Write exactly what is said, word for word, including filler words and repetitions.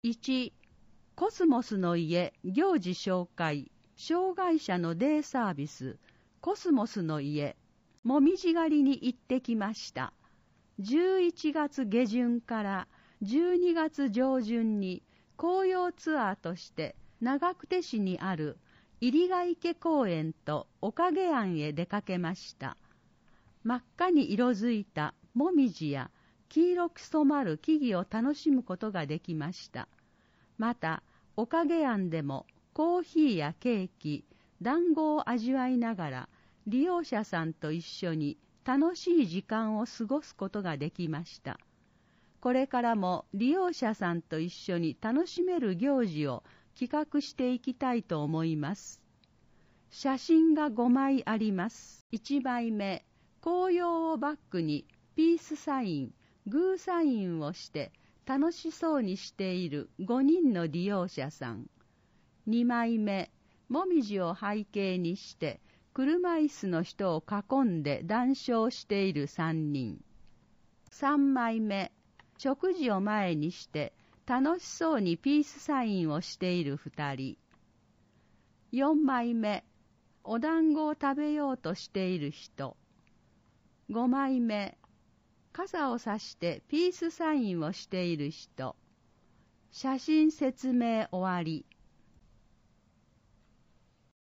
いち、コスモスの家行事紹介、障害者のデイサービス、コスモスの家、もみじ狩りに行ってきました。じゅういちがつげじゅんからじゅうにがつ上旬に紅葉ツアーとして長久手市にある入ヶ池公園とおかげ庵へ出かけました。真っ赤に色づいたもみじや黄色く染まる木々を楽しむことができました。また、おかげ庵でもコーヒーやケーキ、団子を味わいながら利用者さんと一緒に楽しい時間を過ごすことができました。これからも利用者さんと一緒に楽しめる行事を企画していきたいと思います。写真がごまいあります。いちまいめ、紅葉をバックにピースサイン、グーサインをして楽しそうにしているごにんの利用者さん。にまいめ、もみじを背景にして車椅子の人を囲んで談笑しているさんにん。さんまいめ、食事を前にして楽しそうにピースサインをしているふたり。よんまいめ、お団子を食べようとしている人。ごまいめ、傘をさしてピースサインをしている人。写真説明終わり。